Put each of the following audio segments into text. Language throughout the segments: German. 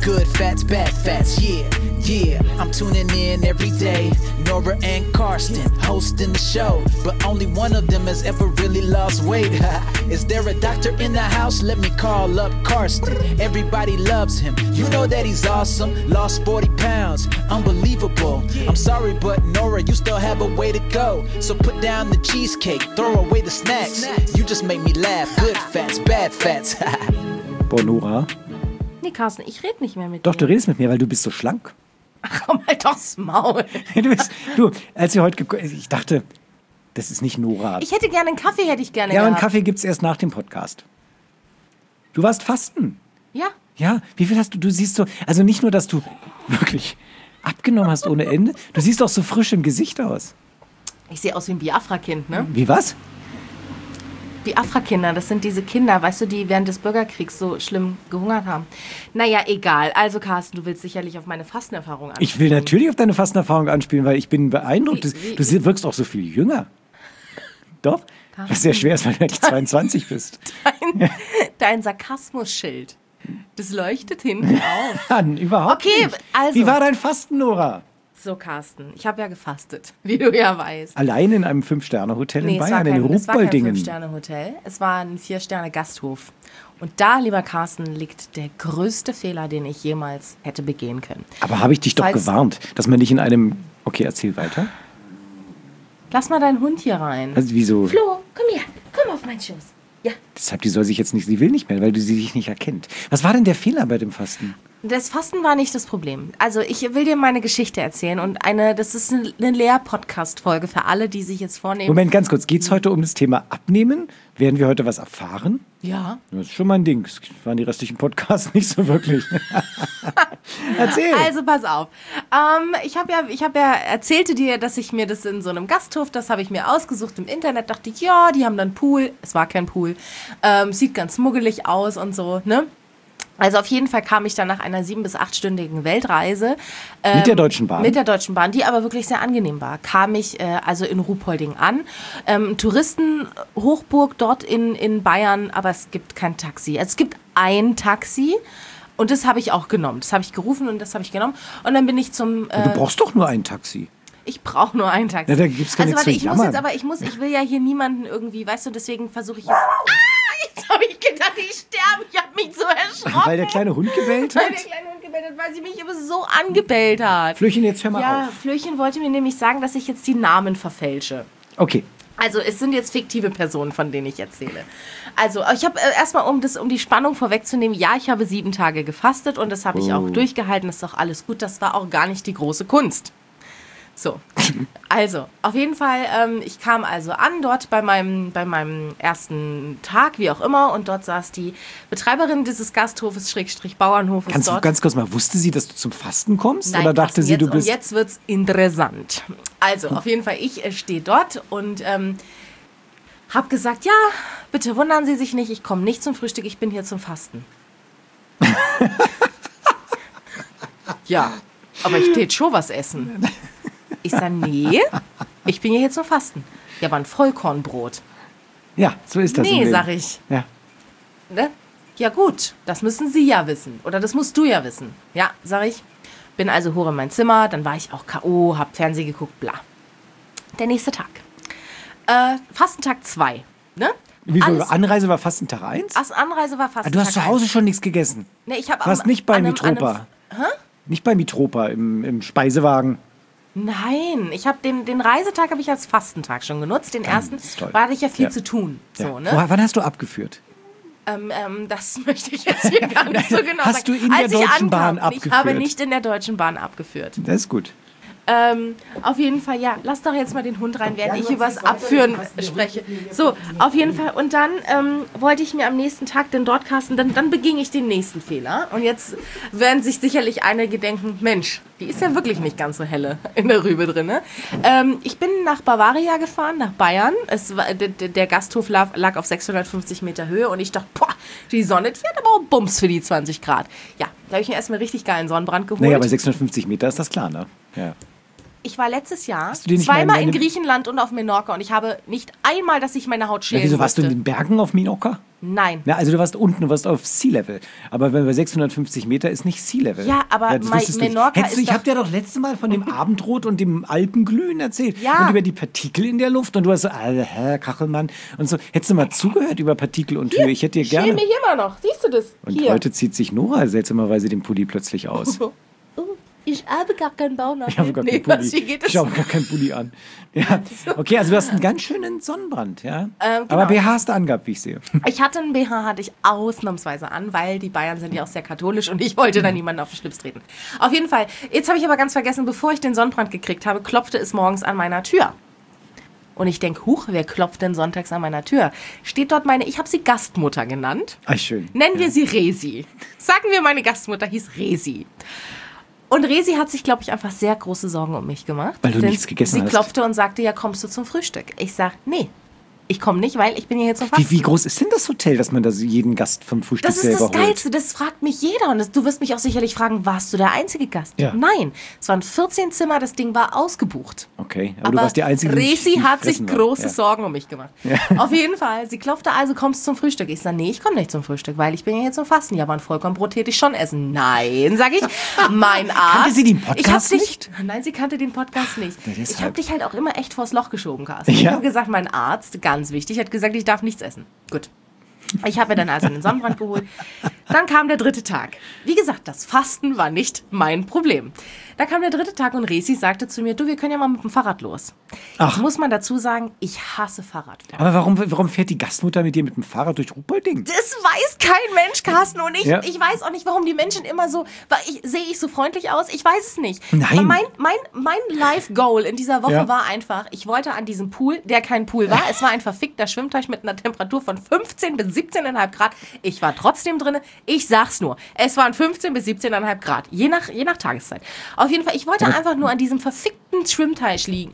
Good fats, bad fats, yeah, yeah. I'm tuning in every day. Nora and Karsten hosting the show, but only one of them has ever really lost weight. Is there a doctor in the house? Let me call up Karsten. Everybody loves him. You know that he's awesome. Lost 40 pounds. Unbelievable. I'm sorry, but Nora, you still have a way to go. So put down the cheesecake, throw away the snacks. You just make me laugh. Good fats, bad fats. Boah, Nora. Nee, Carsten, ich rede nicht mehr mit dir. Doch, du redest mit mir, weil du bist so schlank. Ach, komm halt aufs Maul. Als wir heute ich dachte, das ist nicht Nora. Ich hätte gerne einen Kaffee, hätte ich gerne Ja, aber einen gehabt. Kaffee gibt's erst nach dem Podcast. Du warst fasten. Ja. Ja, wie viel hast du? Du siehst so, also nicht nur, dass du wirklich abgenommen hast ohne Ende, du siehst auch so frisch im Gesicht aus. Ich sehe aus wie ein Biafra-Kind, ne? Wie was? Biafra-Kinder, das sind diese Kinder, weißt du, die während des Bürgerkriegs so schlimm gehungert haben. Naja, egal. Also, Carsten, du willst sicherlich auf meine Fastenerfahrung anspielen. Ich will natürlich auf deine Fastenerfahrung anspielen, weil ich bin beeindruckt. Du wirkst auch so viel jünger. Doch? Carsten, Was sehr schwer ist, weil du eigentlich 22 bist. Dein Sarkasmus-Schild, das leuchtet hinten auf. Überhaupt Okay, nicht. also. Wie war dein Fasten, Nora? So, Carsten, ich habe ja gefastet, wie du ja weißt. Allein in einem 5-Sterne-Hotel in Bayern, in es war kein Ruhpoldingen. 5-Sterne-Hotel, es war ein 4-Sterne-Gasthof. Und da, lieber Carsten, liegt der größte Fehler, den ich jemals hätte begehen können. Aber habe ich dich doch gewarnt, dass man nicht in einem... Okay, erzähl weiter. Lass mal deinen Hund hier rein. Also wieso? Flo, komm her, komm auf meinen Schoß. Ja. Deshalb, die soll sich jetzt nicht... Sie will nicht mehr, weil sie dich nicht erkennt. Was war denn der Fehler bei dem Fasten? Das Fasten war nicht das Problem. Also ich will dir meine Geschichte erzählen und das ist eine Lehr-Podcast-Folge für alle, die sich jetzt vornehmen. Moment, ganz kurz. Geht es heute um das Thema Abnehmen? Werden wir heute was erfahren? Ja. Das ist schon mein Ding. Das waren die restlichen Podcasts nicht so wirklich. Erzähl. Also pass auf. Ich hab ja erzählte dir, dass ich mir das in so einem Gasthof, das habe ich mir ausgesucht im Internet, dachte ich, ja, die haben dann Pool. Es war kein Pool. Sieht ganz muggelig aus und so, ne? Also auf jeden Fall kam ich dann nach einer 7- bis 8-stündigen Weltreise. Mit der Deutschen Bahn? Mit der Deutschen Bahn, die aber wirklich sehr angenehm war. Kam ich also in Ruhpolding an. Touristenhochburg dort in Bayern, aber es gibt kein Taxi. Also es gibt ein Taxi und das habe ich auch genommen. Das habe ich gerufen und das habe ich genommen. Und dann bin ich zum... Du brauchst doch nur ein Taxi. Ich brauche nur ein Taxi. Ja, da gibt's keine also warte, zu jammern. ich will ja hier niemanden irgendwie, weißt du, deswegen versuche ich jetzt... Jetzt habe ich gedacht, ich sterbe. Ich habe mich so erschrocken. Weil der kleine Hund gebellt hat? Weil der kleine Hund gebellt hat, weil sie mich immer so angebellt hat. Flöchen, jetzt hör mal Ja, auf. Flöchen wollte mir nämlich sagen, dass ich jetzt die Namen verfälsche. Okay. Also es sind jetzt fiktive Personen, von denen ich erzähle. Also ich habe erstmal, um die Spannung vorwegzunehmen, ja, ich habe 7 Tage gefastet und das habe ich auch durchgehalten. Das ist auch alles gut. Das war auch gar nicht die große Kunst. So, also auf jeden Fall, ich kam also an dort bei meinem ersten Tag, wie auch immer, und dort saß die Betreiberin dieses Gasthofes, / Bauernhofes. Kannst du ganz kurz mal, wusste sie, dass du zum Fasten kommst? Nein, oder dachte Carsten, sie, du bist... Und jetzt wird's interessant. Also, auf jeden Fall, ich stehe dort und habe gesagt, ja, bitte wundern Sie sich nicht, ich komme nicht zum Frühstück, ich bin hier zum Fasten. Ja, aber ich tät schon was essen. Ich sage, nee, ich bin hier zum Fasten. Ja, aber ein Vollkornbrot. Ja, so ist das. Nee, sag ich. Ja. Ne? Ja gut, das müssen Sie ja wissen. Oder das musst du ja wissen. Ja, sag ich. Bin also hoch in mein Zimmer, dann war ich auch K.O., hab Fernsehen geguckt, bla. Der nächste Tag. Fastentag 2. Ne? Wieso? Anreise war Fastentag 1? Anreise war Fastentag 1. Du hast zu Hause schon nichts gegessen? Nee, ich habe Du warst nicht bei Mitropa? Hä? Nicht bei Mitropa im Speisewagen? Nein, ich habe den Reisetag habe ich als Fastentag schon genutzt. Den ersten hatte ich ja viel zu tun. Ja. So, ne? Wann hast du abgeführt? Das möchte ich jetzt hier gar nicht so genau sagen. Hast du in der Deutschen Bahn abgeführt? Ich habe nicht in der Deutschen Bahn abgeführt. Das ist gut. Auf jeden Fall, ja, lass doch jetzt mal den Hund rein, während ich über das Abführen spreche. So, auf jeden Fall. Und dann wollte ich mir am nächsten Tag den dort casten, dann beging ich den nächsten Fehler. Und jetzt werden sich sicherlich einige denken, Mensch, die ist ja wirklich nicht ganz so helle in der Rübe drin. Ne? Ich bin nach Bavaria gefahren, nach Bayern. Der Gasthof lag auf 650 Meter Höhe und ich dachte, boah, die Sonne, die hat aber auch Bums für die 20 Grad. Ja, da habe ich mir erstmal richtig geilen Sonnenbrand geholt. Naja, bei 650 Meter ist das klar, ne? Ja. Ich war letztes Jahr zweimal in Griechenland und auf Menorca und ich habe nicht einmal, dass ich meine Haut schälen Wieso warst du in musste. den Bergen auf Menorca? Nein. Na, also du warst unten, du warst auf Sea-Level. Aber wenn wir 650 Meter ist nicht Sea-Level. Ja, aber das wusstest du nicht. Menorca ist Ich habe dir doch letztes Mal von dem Abendrot und dem Alpenglühen erzählt. Ja. Und über die Partikel in der Luft. Und du hast so, Herr Kachelmann. Und so. Hättest du mal zugehört über Partikel und Höhe? Ich hätte dir gerne... Ich schäme mich immer noch. Siehst du das? Und Hier. heute zieht sich Nora seltsamerweise den Pulli plötzlich aus. Ich habe gar keinen Bauchnabel. Ich habe gar keinen Pulli. Wie geht das? Ich habe gar keinen Pulli an. Ja. Okay, also du hast einen ganz schönen Sonnenbrand, ja? Genau. Aber BH hast du angehabt, wie ich sehe. Ich hatte einen BH, hatte ich ausnahmsweise an, weil die Bayern sind ja auch sehr katholisch und ich wollte da niemanden auf den Schlips treten. Auf jeden Fall. Jetzt habe ich aber ganz vergessen, bevor ich den Sonnenbrand gekriegt habe, klopfte es morgens an meiner Tür. Und ich denke, huch, wer klopft denn sonntags an meiner Tür? Steht dort ich habe sie Gastmutter genannt. Ach, schön. Nennen wir sie Resi. Sagen wir, meine Gastmutter hieß Resi. Und Resi hat sich, glaube ich, einfach sehr große Sorgen um mich gemacht. Weil du nichts gegessen hast. Sie klopfte und sagte, ja, kommst du zum Frühstück? Ich sag, nee, ich komme nicht, weil ich bin hier zum Fasten. Wie groß ist denn das Hotel, dass man da jeden Gast vom Frühstück Das ist selber das holt? Geilste, das fragt mich jeder. Und du wirst mich auch sicherlich fragen, warst du der einzige Gast? Ja. Nein, es waren 14 Zimmer, das Ding war ausgebucht. Okay, aber du warst die Einzige, Resi die hat sich fressen war. große Ja. Sorgen um mich gemacht. Ja. Auf jeden Fall. Sie klopfte also, kommst du zum Frühstück? Ich sage, nee, ich komme nicht zum Frühstück, weil ich bin ja hier zum Fasten. Ja, aber ein Vollkornbrot hätte ich schon essen. Nein, sage ich. Mein Arzt. Kannte sie den Podcast nicht? Nein, sie kannte den Podcast nicht. Ja, Ich deshalb. habe dich halt auch immer echt vors Loch geschoben, Carsten. Ja. Ich habe gesagt, mein Arzt, ganz wichtig, hat gesagt, ich darf nichts essen. Gut. Ich habe mir dann also einen Sonnenbrand geholt. Dann kam der 3. Tag. Wie gesagt, das Fasten war nicht mein Problem. Dann kam der 3. Tag und Resi sagte zu mir, du, wir können ja mal mit dem Fahrrad los. Ach. Muss man dazu sagen, ich hasse Fahrradfahren. Aber warum fährt die Gastmutter mit dir mit dem Fahrrad durch Ruhpolding? Das weiß kein Mensch, Carsten. Und ich weiß auch nicht, warum die Menschen immer so... Sehe ich so freundlich aus? Ich weiß es nicht. Nein. Aber mein Life-Goal in dieser Woche war einfach, ich wollte an diesem Pool, der kein Pool war, es war ein verfickter Schwimmteich mit einer Temperatur von 15 bis 17,5 Grad. Ich war trotzdem drin. Ich sag's nur. Es waren 15 bis 17,5 Grad. Je nach Tageszeit. Auf jeden Fall, ich wollte einfach nur an diesem verfickten Schwimmteich liegen,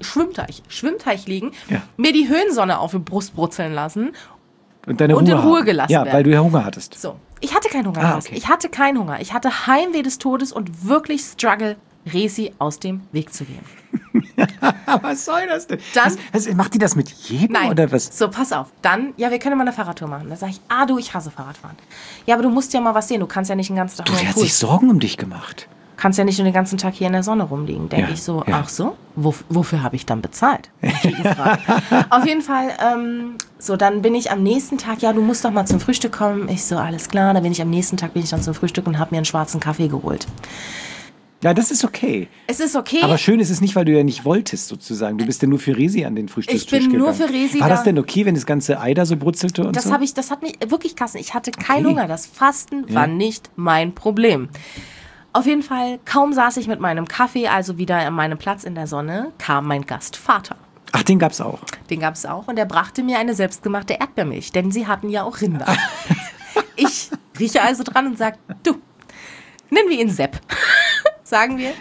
Ja. mir die Höhensonne auf die Brust brutzeln lassen Und deine und in Ruhe haben. gelassen Ja, werden. weil du ja Hunger hattest. So, ich hatte keinen Hunger. Okay. Ich hatte keinen Hunger. Ich hatte Heimweh des Todes und wirklich Struggle, Resi aus dem Weg zu gehen. Was soll das denn? Dann- Macht die das mit jedem Nein. oder was? So, pass auf. Dann, ja, wir können mal eine Fahrradtour machen. Da sage ich, ich hasse Fahrradfahren. Ja, aber du musst ja mal was sehen. Du kannst ja nicht den ganzen Tag nur Der im hat Pool. sich Sorgen um dich gemacht. Kannst ja nicht nur den ganzen Tag hier in der Sonne rumliegen. Denke Ja, ich so, ja. ach so? Wofür habe ich dann bezahlt? Auf jeden Fall, so, dann bin ich am nächsten Tag, ja, du musst doch mal zum Frühstück kommen. Ich so, alles klar. Dann bin ich am nächsten Tag dann zum Frühstück und habe mir einen schwarzen Kaffee geholt. Ja, das ist okay. Es ist okay. Aber schön ist es nicht, weil du ja nicht wolltest, sozusagen. Du bist ja nur für Resi an den Frühstückstisch gegangen. Ich bin nur für Resi War da. das denn okay, wenn das ganze Ei da so brutzelte und Das so? hat mich wirklich Kassen. Ich hatte keinen Okay. Hunger. Das Fasten war nicht mein Problem. Auf jeden Fall, kaum saß ich mit meinem Kaffee, also wieder an meinem Platz in der Sonne, kam mein Gastvater. Ach, den gab's auch. Den gab es auch und er brachte mir eine selbstgemachte Erdbeermilch, denn sie hatten ja auch Rinder. Ich rieche also dran und sage, du, nennen wir ihn Sepp. Sagen wir.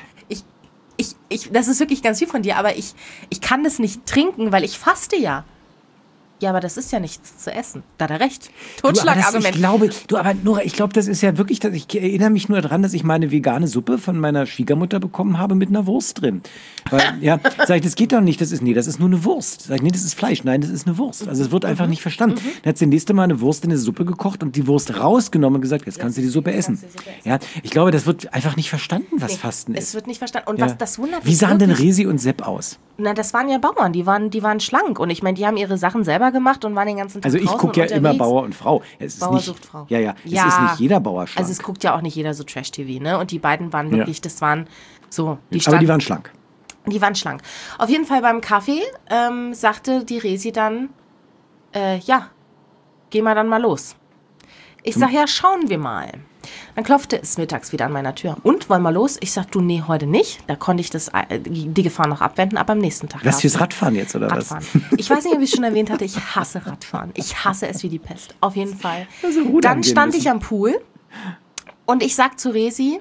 Das ist wirklich ganz viel von dir, aber ich kann das nicht trinken, weil ich faste ja. Ja, aber das ist ja nichts zu essen. Da hat er recht. Totschlagargument. Ich glaube, das ist ja wirklich, ich erinnere mich nur daran, dass ich mal eine vegane Suppe von meiner Schwiegermutter bekommen habe mit einer Wurst drin. Weil, ja, sag ich, das geht doch nicht, das ist nur eine Wurst. Sag ich, nee, das ist Fleisch. Nein, das ist eine Wurst. Also es wird einfach nicht verstanden. Dann hat sie das nächste Mal eine Wurst in eine Suppe gekocht und die Wurst rausgenommen und gesagt, jetzt kannst du die Suppe essen. Ja, ich glaube, das wird einfach nicht verstanden, was Fasten ist. Es wird nicht verstanden. Und Ja. was das wundert mich Wie sahen denn wirklich- Resi und Sepp aus? Na, das waren ja Bauern, die waren schlank. Und ich meine, die haben ihre Sachen selber gemacht und waren den ganzen Tag Also ich draußen gucke ja und immer unterwegs. Bauer und Frau. Es ist Bauer nicht, sucht Frau. Ja, es ist nicht jeder Bauer schlank. Also es guckt ja auch nicht jeder so Trash-TV, ne? Und die beiden waren wirklich, das waren so, die aber standen, die waren schlank. die waren schlank. Auf jeden Fall beim Kaffee sagte die Resi dann, ja, geh mal dann mal los. Ich sag, ja, schauen wir mal. Dann klopfte es mittags wieder an meiner Tür. Und, wollen wir los? Ich sag, du, nee, heute nicht. Da konnte ich die Gefahr noch abwenden, aber am nächsten Tag. Was fürs Radfahren jetzt, oder Radfahren. was? Ich weiß nicht, ob ich es schon erwähnt hatte, ich hasse Radfahren. Ich hasse es wie die Pest. Auf jeden Fall. Also rudern Dann gehen stand müssen. ich am Pool und ich sag zu Resi,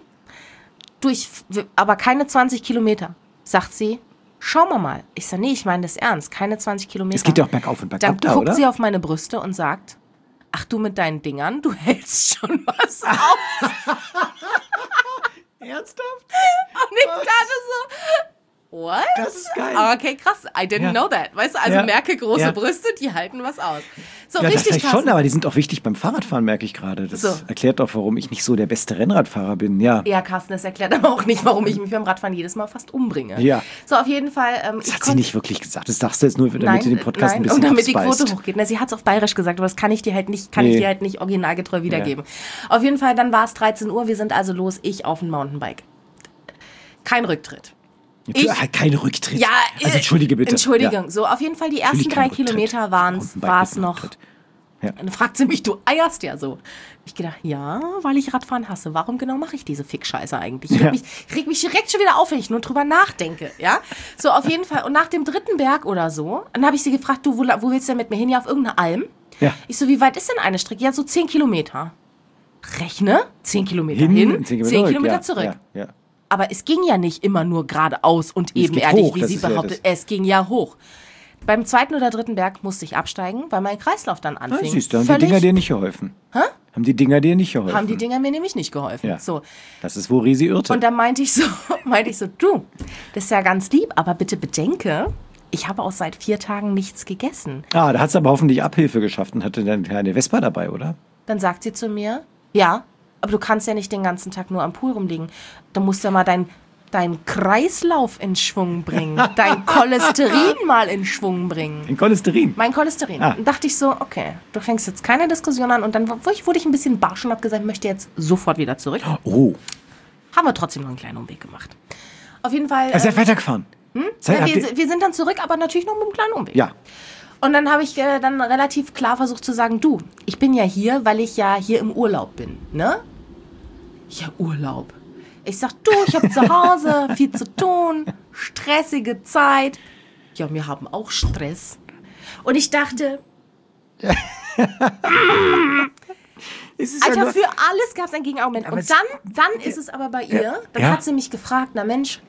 aber keine 20 Kilometer. Sagt sie, schauen wir mal. Ich sag, nee, ich meine das ernst, keine 20 Kilometer. Es geht ja auch bergauf und bergab Dann da, guckt oder? sie auf meine Brüste und sagt, ach du mit deinen Dingern, du hältst schon was aus. Ernsthaft? Und ich dachte so, what? Das ist geil. Okay, krass. I didn't Ja. know that. Weißt du, also Ja. merke große Ja. Brüste, die halten was aus. So, Ja, das richtig, vielleicht schon, Carsten. aber die sind auch wichtig beim Fahrradfahren, merke ich gerade. Das So. erklärt auch, warum ich nicht so der beste Rennradfahrer bin. Ja. Ja, Carsten, das erklärt aber auch nicht, warum ich mich beim Radfahren jedes Mal fast umbringe. Ja. So, auf jeden Fall. Das hat sie nicht wirklich gesagt. Das sagst du jetzt nur, damit du den Podcast ein nein, bisschen und damit die abspeist. Quote hochgeht. Na, sie hat es auf Bayerisch gesagt, aber das kann ich dir halt nicht, originalgetreu wiedergeben. Auf jeden Fall, dann war es 13 Uhr, wir sind also los, ich auf dem Mountainbike. Kein Rücktritt. Kein Rücktritt. Ja, also entschuldige bitte. Entschuldigung. Ja. So, auf jeden Fall die ersten Natürlich 3 kein Rücktritt. Kilometer war Mountainbike es mit noch. Rücktritt. Ja. Dann fragt sie mich, du eierst ja so. Ich gedacht, ja, weil ich Radfahren hasse. Warum genau mache ich diese Fick-Scheiße eigentlich? Ich reg mich direkt schon wieder auf, wenn ich nur drüber nachdenke. Ja? So, auf jeden Fall. Und nach dem 3. Berg oder so, dann habe ich sie gefragt, du, wo willst du denn mit mir hin? Ja, auf irgendeine Alm. Ja. Ich so, wie weit ist denn eine Strecke? Ja, so 10 Kilometer. Rechne, 10 Kilometer hin 10 Kilometer ja, zurück. Ja. Aber es ging ja nicht immer nur geradeaus und Es geht ebenerdig, hoch, wie das sie ist ja behauptet. das. Es ging ja hoch. Beim 2. oder 3. Berg musste ich absteigen, weil mein Kreislauf dann anfing. Ja, siehst du, haben die Dinger dir nicht geholfen. Hä? Haben die Dinger dir nicht geholfen. Haben die Dinger mir nämlich nicht geholfen. Ja. So. Das ist, wo Resi irrte. Und dann meinte ich so, du, das ist ja ganz lieb, aber bitte bedenke, ich habe auch seit 4 Tagen nichts gegessen. Da hat sie aber hoffentlich Abhilfe geschafft und hatte dann eine Vespa dabei, oder? Dann sagt sie zu mir, ja, aber du kannst ja nicht den ganzen Tag nur am Pool rumliegen. Du musst ja mal deinen Kreislauf in Schwung bringen, dein Cholesterin mal in Schwung bringen. In Cholesterin. Mein Cholesterin. Ah. Dann dachte ich so, okay, du fängst jetzt keine Diskussion an. Und dann wurde ich ein bisschen barsch und habe gesagt, ich möchte jetzt sofort wieder zurück. Oh. Haben wir trotzdem noch einen kleinen Umweg gemacht. Auf jeden Fall. Also seid weitergefahren. Ja, Habt ihr- wir sind dann zurück, aber natürlich noch mit einem kleinen Umweg. Ja. Und dann habe ich dann relativ klar versucht zu sagen, du, ich bin ja hier, weil ich ja hier im Urlaub bin, ne? Ja, Urlaub. Ich sag, du, ich habe zu Hause viel zu tun, stressige Zeit. Ja, wir haben auch Stress. Und ich dachte, Es ist ja Alter, nur- für alles gab es ein Gegenargument. Aber Und es- dann ist es aber bei ihr, dann Ja. hat sie mich gefragt, na Mensch,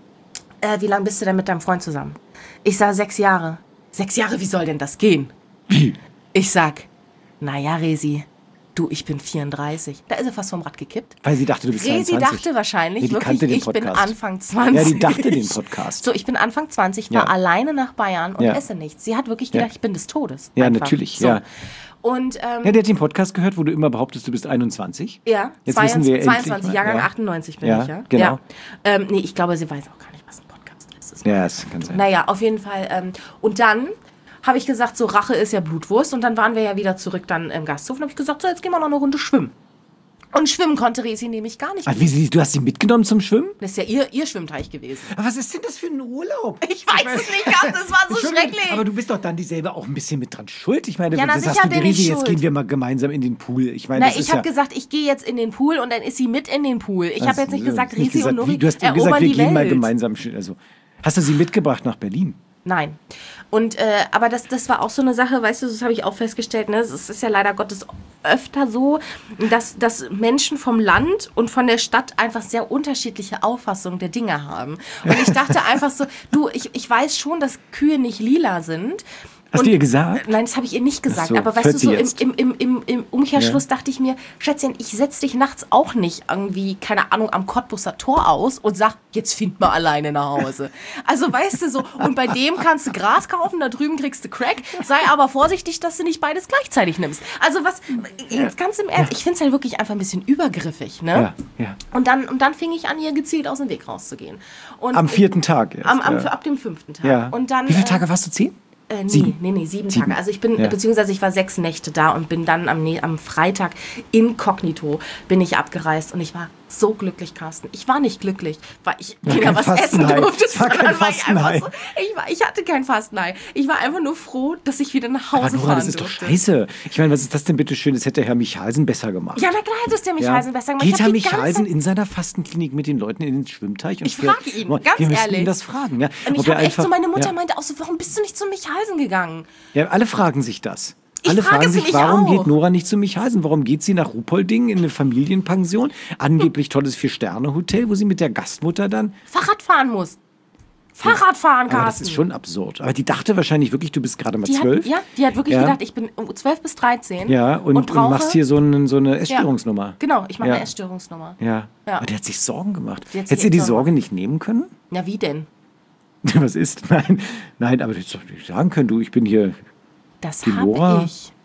wie lange bist du denn mit deinem Freund zusammen? Ich sag, 6 Jahre. 6 Jahre, wie soll denn das gehen? Wie? Ich sag, naja, Resi, du, ich bin 34. Da ist er fast vom Rad gekippt. Weil sie dachte, du bist Resi 22. dachte wahrscheinlich Nee, die wirklich, kannte den ich bin Podcast. Anfang 20. Ja, die dachte den Podcast. So, ich bin Anfang 20, war Ja. alleine nach Bayern und Ja. esse nichts. Sie hat wirklich gedacht, ich bin des Todes. Ja, Einfach. natürlich, So. ja. Und, Ja, der hat den Podcast gehört, wo du immer behauptest, du bist 21. ja, Jetzt wissen wir endlich 22, mal, Jahrgang ja. 98 bin Ja, ich, ja. genau. Ja. Nee, ich glaube, sie weiß auch gar nicht, was ein Podcast ist. Ja, das kann sein. Naja, auf jeden Fall. Und dann habe ich gesagt, so Rache ist ja Blutwurst. Und dann waren wir ja wieder zurück dann im Gasthof. Und habe ich gesagt, so jetzt gehen wir noch eine Runde schwimmen. Und schwimmen konnte Resi nämlich gar nicht. Ah, du hast sie mitgenommen zum Schwimmen? Das ist ja ihr Schwimmteich gewesen. Aber was ist denn das für ein Urlaub? Ich weiß es nicht, Gast, das war so Entschuldigung, schrecklich. Aber du bist doch dann dieselbe auch ein bisschen mit dran schuld. Ich meine, Ja, na das sicher hast du die bin ich Resi, jetzt schuld. gehen wir mal gemeinsam in den Pool. Ich meine, Na, das ist ich habe ja, gesagt, ich gehe jetzt in den Pool und dann ist sie mit in den Pool. Ich habe Also, jetzt nicht gesagt, nicht Resi und Nori Du hast gesagt, erobern wir die gehen mal Welt. gemeinsam. Also, hast du sie mitgebracht nach Berlin? Nein. Und aber das war auch so eine Sache, weißt du, das habe ich auch festgestellt, ne? Es ist ja leider Gottes öfter so, dass Menschen vom Land und von der Stadt einfach sehr unterschiedliche Auffassungen der Dinge haben. Und ich dachte einfach so, du, ich weiß schon, dass Kühe nicht lila sind. Hast du ihr gesagt? Nein, das habe ich ihr nicht gesagt. Ach so, aber weißt hört du, sie so jetzt. im Umkehrschluss dachte ich mir, Schätzchen, ich setze dich nachts auch nicht irgendwie, keine Ahnung, am Cottbusser Tor aus und sag, jetzt find mal alleine nach Hause. Also weißt du so, und bei dem kannst du Gras kaufen, da drüben kriegst du Crack, sei aber vorsichtig, dass du nicht beides gleichzeitig nimmst. Also was, jetzt ganz im Ernst, ich finde es halt wirklich einfach ein bisschen übergriffig, ne? Ja. Und dann fing ich an, ihr gezielt aus dem Weg rauszugehen. Und Am 4. Tag erst. ja. ab dem 5. Tag. Ja. Und dann, Wie viele Tage warst du? 10? Nee, 7. nee, 7 Tage. Also ich bin, Ja. beziehungsweise ich war 6 Nächte da und bin dann am Freitag inkognito bin ich abgereist und ich war so glücklich, Carsten. Ich war nicht glücklich, weil ich War weder kein was essen Fastenei. durfte, Es war kein sondern war ich einfach Fastenei. so, ich hatte kein Fastenei. Ich war einfach nur froh, dass ich wieder nach Aber Hause Nora, fahren das ist doch durfte. scheiße. Ich meine, was ist das denn bitte schön? Das hätte Herr Michalsen besser gemacht. Ja, na klar hätte es der Michalsen besser gemacht. Geht Ich Herr hab die Michalsen ganze- in seiner Fastenklinik mit den Leuten in den Schwimmteich? Und Ich frage ihn, ganz wir müssen ehrlich. ihn das fragen. Ja? Und Ob ich er habe echt so, meine Mutter ja. meinte auch so, warum bist du nicht zu Michalsen gegangen? Ja, alle fragen sich das. Ich Alle frage fragen es sich, mich warum auch. geht Nora nicht zu Michalsen? Warum geht sie nach Ruhpolding in eine Familienpension? Angeblich tolles 4-Sterne-Hotel, wo sie mit der Gastmutter dann... Fahrrad fahren muss. Fahrrad fahren, Carsten. Aber das ist schon absurd. Aber die dachte wahrscheinlich wirklich, du bist gerade mal Die 12. die hat wirklich Ja. gedacht, ich bin 12 bis 13. Ja, und brauche, machst hier so eine Essstörungsnummer. Genau, ich mache Ja. eine Essstörungsnummer. Ja. Ja. Aber der hat sich Sorgen gemacht. Die hat sich Hättest du die echt Sorgen Sorge nicht nehmen können? Na, wie denn? Was ist? Nein, aber du hättest doch nicht sagen können, du, ich bin hier Das die habe Nora. ich.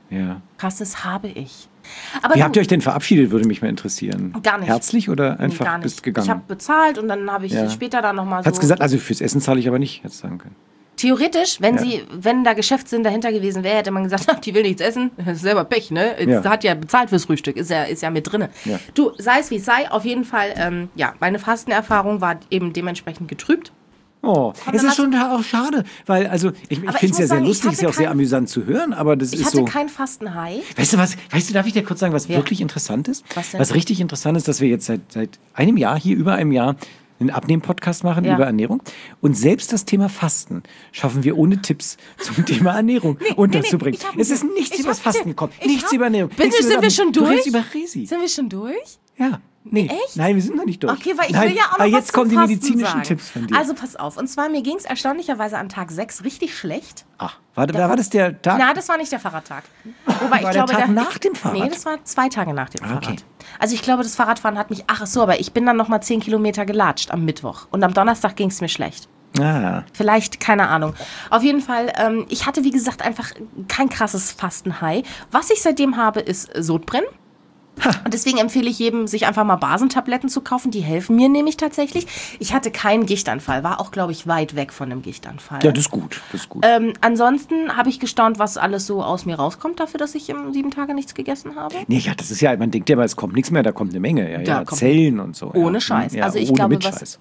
Ja. Carsten, das habe ich. Aber Wie habt ihr euch denn verabschiedet, würde mich mal interessieren. Gar nicht. Herzlich oder einfach gar nicht. bist gegangen? Ich habe bezahlt und dann habe ich später dann nochmal so... Hat's gesagt, also fürs Essen zahle ich aber nicht, hätte sagen können. Theoretisch, wenn da Geschäftssinn dahinter gewesen wäre, hätte man gesagt, ach, die will nichts essen, das ist selber Pech, ne? Jetzt hat ja bezahlt fürs Frühstück, ist ja mit drin. Ja. Du, sei es wie es sei, auf jeden Fall, meine Fastenerfahrung war eben dementsprechend getrübt. Oh, es ist schon auch schade, weil, also, ich finde es ja muss sehr sagen, lustig, ist ja auch sehr amüsant zu hören, aber das Ich ist hatte so... kein Fastenhai. Weißt du, darf ich dir kurz sagen, was wirklich interessant ist? Was denn? Was richtig interessant ist, dass wir jetzt seit einem Jahr, hier über einem Jahr, einen Abnehmen-Podcast machen über Ernährung. Und selbst das Thema Fasten schaffen wir ohne Tipps zum Thema Ernährung unterzubringen. Es ist nichts über das Fasten gekommen, nichts über Ernährung. Sind wir schon durch? Du redest über Resi. Sind wir schon durch? Ja. Nee. Echt? Nein, wir sind noch nicht durch. Okay, weil ich will ja auch noch was jetzt kommen die zum Fasten medizinischen sagen. Tipps von dir. Also pass auf, und zwar mir ging es erstaunlicherweise an Tag 6 richtig schlecht. War das der Tag? Na, das war nicht der Fahrradtag. Wobei War der Tag nach dem Fahrrad? Nee, das war 2 Tage nach dem Fahrrad. Okay. Also ich glaube, das Fahrradfahren hat mich... aber ich bin dann nochmal 10 Kilometer gelatscht am Mittwoch. Und am Donnerstag ging es mir schlecht. Vielleicht, keine Ahnung. Auf jeden Fall, ich hatte, wie gesagt, einfach kein krasses Fastenhai. Was ich seitdem habe, ist Sodbrennen. Und deswegen empfehle ich jedem, sich einfach mal Basentabletten zu kaufen. Die helfen mir nämlich tatsächlich. Ich hatte keinen Gichtanfall, war auch, glaube ich, weit weg von einem Gichtanfall. Ja, das ist gut. Ansonsten habe ich gestaunt, was alles so aus mir rauskommt, dafür, dass ich 7 Tage nichts gegessen habe. Nee, ja, das ist ja, man denkt ja, aber es kommt nichts mehr, da kommt eine Menge. Ja, Zellen und so. Ohne Scheiß. Ja, also ich ohne glaube, mit Scheiß.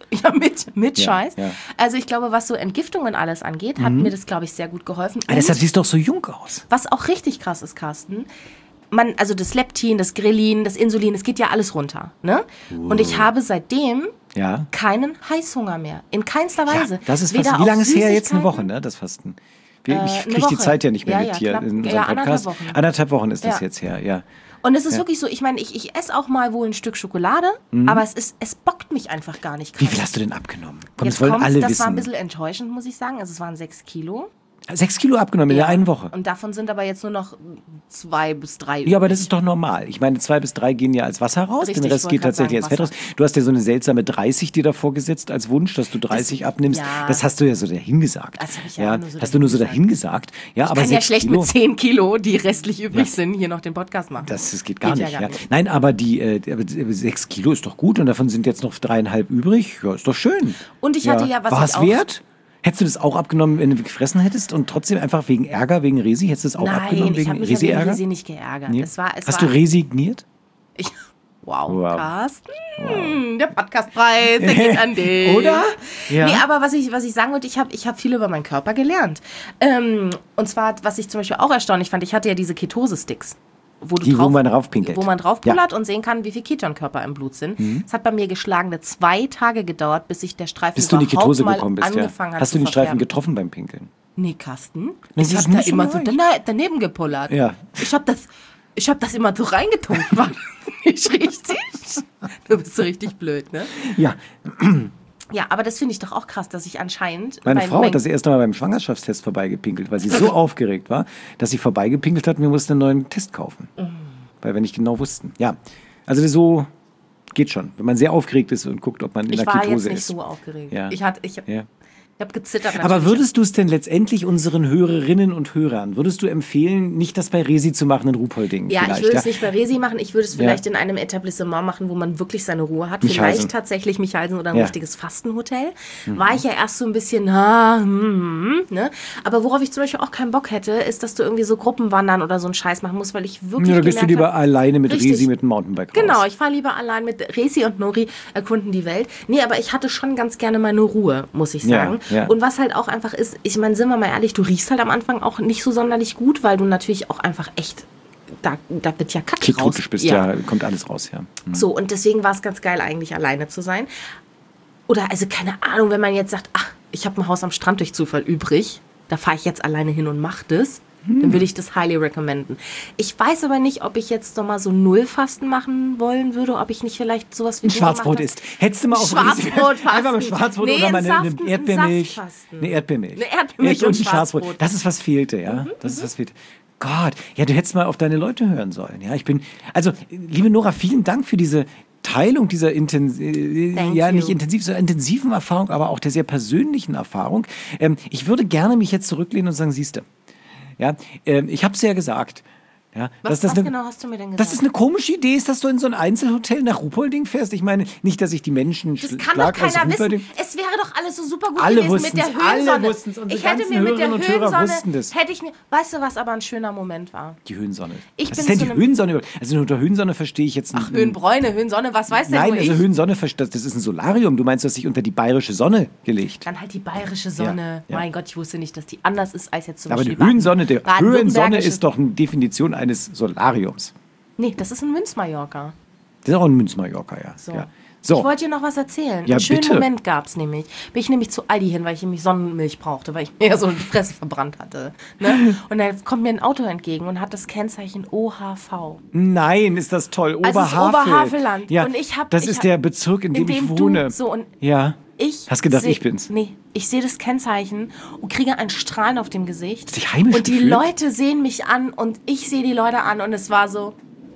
Mit Scheiß. Ja. Also ich glaube, was so Entgiftungen alles angeht, hat mir das, glaube ich, sehr gut geholfen. Aber deshalb siehst du doch so jung aus. Was auch richtig krass ist, Carsten, also das Leptin, das Grelin, das Insulin, es geht ja alles runter. Ne? Und ich habe seitdem keinen Heißhunger mehr. In keinster Weise. Ja, das ist fast, wie lange ist her? Jetzt eine Woche, ne? Das Fasten. Ich kriege die Zeit ja nicht mehr mit hier in unserem Podcast. 1,5 Wochen ist das jetzt her, ja. Und es ist wirklich so, ich meine, ich esse auch mal wohl ein Stück Schokolade, aber es bockt mich einfach gar nicht krass. Wie viel hast du denn abgenommen? Komm, das war ein bisschen enttäuschend, muss ich sagen. Also es waren 6 Kilo. 6 Kilo abgenommen in der einen Woche. Und davon sind aber jetzt nur noch 2 bis 3 übrig. Ja, aber das ist doch normal. Ich meine, 2 bis 3 gehen ja als Wasser raus, Richtig, den Rest geht tatsächlich als Fett raus. Du hast ja so eine seltsame 30 dir davor gesetzt als Wunsch, dass du 30 abnimmst. Ja. Das hast du ja so dahingesagt. Das habe ich ja nur so hast du nur so dahingesagt. Ja, ich aber kann ja schlecht mit 10 Kilo, die restlich übrig sind, hier noch den Podcast machen. Das geht gar nicht. Ja. Nein, aber die 6 Kilo ist doch gut und davon sind jetzt noch 3,5 übrig. Ja, ist doch schön. Und ich hatte War es wert? Hättest du das auch abgenommen, wenn du gefressen hättest und trotzdem einfach wegen Ärger, wegen Resi, hättest du das auch abgenommen wegen Resi-Ärger? Nein, ich habe mich wegen Resi nicht geärgert. Nee. Hast du resigniert? Wow, Carsten, der Podcastpreis, der geht an dich. Oder? Ja. Nee, aber was ich sagen wollte, ich hab viel über meinen Körper gelernt. Und zwar, was ich zum Beispiel auch erstaunlich fand, ich hatte ja diese Ketose-Sticks. Wo man draufpinkelt. Wo man draufpullert und sehen kann, wie viel Ketonkörper im Blut sind. Es hat bei mir geschlagene 2 Tage gedauert, bis sich der Streifen überhaupt mal angefangen hat. Hast du den Streifen getroffen beim Pinkeln? Nee, Carsten. Ich habe da immer so daneben gepullert. Ja. Ich hab das immer so reingetunkt. War nicht richtig? Du bist so richtig blöd, ne? Ja. Ja, aber das finde ich doch auch krass, dass ich anscheinend... Meine Frau hat das erste Mal beim Schwangerschaftstest vorbeigepinkelt, weil sie so aufgeregt war, dass sie vorbeigepinkelt hat und wir mussten einen neuen Test kaufen. Weil wir nicht genau wussten. Ja, also so geht schon. Wenn man sehr aufgeregt ist und guckt, ob man in der Ketose ist. Ich war jetzt nicht so aufgeregt. Ja. Ich habe gezittert. Natürlich. Aber würdest du es denn letztendlich unseren Hörerinnen und Hörern, würdest du empfehlen, nicht das bei Resi zu machen in Ruhpolding? Ja, ich würde es nicht bei Resi machen. Ich würde es vielleicht in einem Etablissement machen, wo man wirklich seine Ruhe hat. Michalsen. Vielleicht tatsächlich Michalsen oder ein richtiges Fastenhotel. War ich ja erst so ein bisschen, ne? Aber worauf ich zum Beispiel auch keinen Bock hätte, ist, dass du irgendwie so Gruppenwandern oder so einen Scheiß machen musst, weil ich wirklich da gehst du lieber alleine mit Resi mit dem Mountainbike raus. Genau, ich fahre lieber allein mit Resi und Nori, erkunden die Welt. Nee, aber ich hatte schon ganz gerne meine Ruhe, muss ich sagen. Ja. Und was halt auch einfach ist, ich meine, sind wir mal ehrlich, du riechst halt am Anfang auch nicht so sonderlich gut, weil du natürlich auch einfach echt, da wird ja Kacke raus. Ketotisch bist, ja, kommt alles raus, ja. So, und deswegen war es ganz geil, eigentlich alleine zu sein. Oder, also keine Ahnung, wenn man jetzt sagt, ach, ich habe ein Haus am Strand durch Zufall übrig, da fahre ich jetzt alleine hin und mache das, dann würde ich das highly recommenden. Ich weiß aber nicht, ob ich jetzt nochmal so Nullfasten machen wollen würde, ob ich nicht vielleicht sowas wie... Ein Schwarzbrot isst. Hättest du mal auf Schwarzbrotfasten. Einfach mal Schwarzbrot oder mal eine Erdbeermilch. Eine Erdbeermilch und ein Schwarzbrot. Das ist, was fehlte, ja. Das ist, was fehlte. Gott, ja, du hättest mal auf deine Leute hören sollen. Ja, also, liebe Nora, vielen Dank für diese Teilung dieser nicht intensiv, sondern intensiven Erfahrung, aber auch der sehr persönlichen Erfahrung. Ich würde gerne mich jetzt zurücklehnen und sagen, siehste, ja, ich habe es ja gesagt, Ja, Was genau hast du mir denn gesagt? Dass es eine komische Idee ist, dass du in so ein Einzelhotel nach Ruhpolding fährst. Ich meine, nicht, dass ich die Menschen Das kann doch keiner wissen. Es wäre doch alles so super gut alle gewesen mit der Höhensonne. Alle wussten es. Ich hätte mir mit der Hörer wussten das. Weißt du, was aber ein schöner Moment war? Die Höhensonne. Ich Was bin ist denn zu die einem- Höhensonne? Also unter Höhensonne verstehe ich jetzt nicht. Höhenbräune, Höhensonne, was weiß denn Nein, nur also ich? Höhensonne, das ist ein Solarium. Du meinst, du hast dich unter die bayerische Sonne gelegt. Dann halt die bayerische Sonne. Ja. Mein Gott, ich wusste nicht, dass die anders ist als jetzt zum Aber Beispiel die Höhensonne, Höhensonne Baden-Württembergische- ist doch eine Definition eines Solariums. Nee, das ist ein Münz-Mallorca. Das ist auch ein Münz-Mallorca, ja. So. Ja. Ich So, wollte dir noch was erzählen. Ja, Einen schönen bitte. Moment gab es nämlich. Bin ich nämlich zu Aldi hin, weil ich nämlich Sonnenmilch brauchte, weil ich mir ja so die Fresse verbrannt hatte. Ne? Und dann kommt mir ein Auto entgegen und hat das Kennzeichen OHV. nein, ist das toll. Also es ist Oberhavel. Oberhavelland. Ja, Und das ist der Bezirk, in dem ich du wohne. so und Ja. ich Hast gedacht, seh- ich bin's? Nee, ich sehe das Kennzeichen und kriege ein Strahlen auf dem Gesicht. Sich heimisch und die gefühlt? Leute sehen mich an und ich sehe die Leute an und es war so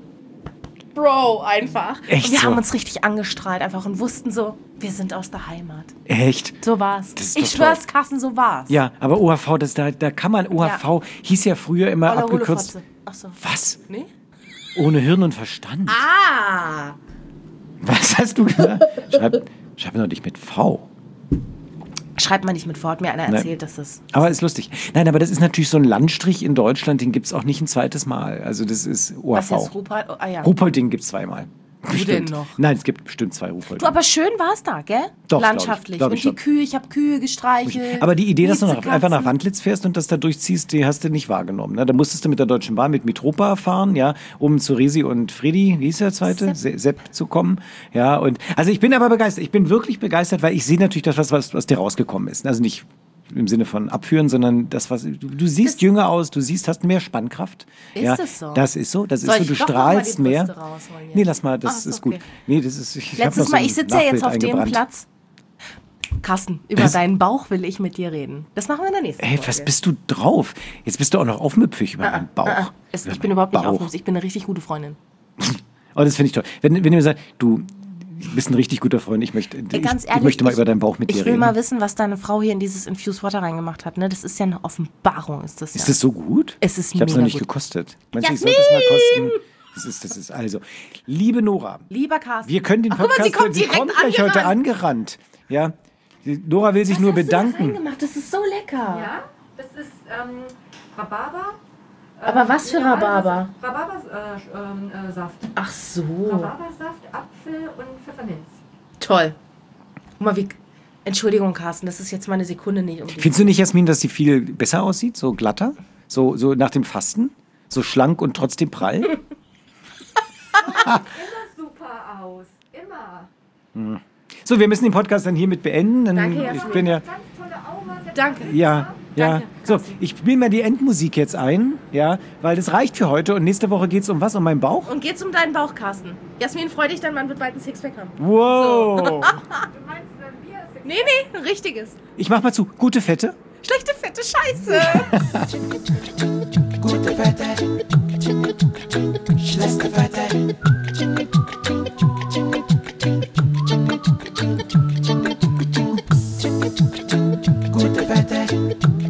Bro, einfach. Echt und wir so? haben uns richtig angestrahlt einfach und wussten so, wir sind aus der Heimat. Echt? So war's. Das ist Ich doch schwör's, Carsten, so war's. Ja, aber OHV, da kann man, OHV hieß ja früher immer Olle abgekürzt. Hulefotze. Ach so. Was? Nee? Ohne Hirn und Verstand? Ah! Was hast du gesagt? Schreib mir doch nicht mit V. Schreibt man nicht mit Wort, mir einer Nein. erzählt, dass das... Aber ist lustig. Nein, aber das ist natürlich so ein Landstrich in Deutschland, den gibt es auch nicht ein zweites Mal. Also das ist Was OHV. ist Ruhpold? Oh, ah, ja. Ruhpolding gibt es zweimal. denn noch? Nein, es gibt bestimmt 2 Ruhpolding. Du, aber schön war's da, gell? Doch, Landschaftlich. glaub ich und die schon. Kühe, ich habe Kühe gestreichelt. Aber die Idee, dass du Miezekatzen. einfach nach Wandlitz fährst und das da durchziehst, die hast du nicht wahrgenommen. Ne? Da musstest du mit der Deutschen Bahn, mit Mitropa fahren, ja, um zu Resi und Freddy, wie hieß der zweite? Sepp zu kommen. Ja, und also ich bin aber begeistert. Ich bin wirklich begeistert, weil ich sehe natürlich das, was dir rausgekommen ist. Also nicht im Sinne von abführen, sondern das, was du siehst jünger aus, du siehst, hast mehr Spannkraft. Ist ja, das so? Das ist so, das Soll ist so, ich du doch noch mal die strahlst mehr. Brüste rausholen jetzt? Nee, lass mal, das Ach, ist ist okay. gut. Nee, das ist, ich hab noch Letztes so Mal, ein ich sitze ja jetzt Nachbild auf dem eingebrannt. Platz. Carsten, über deinen Bauch will ich mit dir reden. Das machen wir in der nächsten Hey, Folge. was bist du drauf? Jetzt bist du auch noch aufmüpfig über meinen Bauch. Ich bin überhaupt nicht Bauch. aufgeregt. Ich bin eine richtig gute Freundin. Oh, das finde ich toll. Wenn ihr mir sagt, du bist ein richtig guter Freund, ich möchte, Ganz ich ehrlich, möchte mal über deinen Bauch mit dir Ich will reden. mal wissen, was deine Frau hier in dieses Infused Water reingemacht hat. Ne? Das ist ja eine Offenbarung, ist das ja. Ist das so gut? Es ist Ich habe es noch mega nicht gut. gekostet. Meinst du, ich Jasmin! sollte es mal kosten? Das ist also. Liebe Nora, Lieber Carsten. wir können den Ach, guck mal, Podcast, sie kommt direkt gleich heute angerannt. Ja. Die Nora will sich nur bedanken. Reingemacht? Das ist so lecker. Ja, das ist Rhabarber. Aber was für Rhabarber? Rhabarbersaft. Ach so. Rhabarbersaft, Apfel und Pfefferminz. Toll. Guck mal, wie... Entschuldigung, Carsten, das ist jetzt mal eine Sekunde nicht um die... Findest du nicht, Jasmin, dass sie viel besser aussieht? So glatter? So nach dem Fasten? So schlank und trotzdem prall? Immer super aus. Immer. So, wir müssen den Podcast dann hiermit beenden. Dann Danke, ich Jasmin. bin ja. Ganz tolle Aura. Danke. Ja, ja. Danke, So, ich spiele mir die Endmusik jetzt ein, ja, weil das reicht für heute und nächste Woche geht es um was? Um meinen Bauch? Und geht's um deinen Bauch, Carsten? Jasmin, freu dich, dein Mann wird bald ein Sixpack haben. Wow! Du meinst Bier? Nee, ein richtiges. Ich mach mal zu. Gute Fette. Schlechte, fette Scheiße. Gute Wette, schlechte Wette. Gute Wette,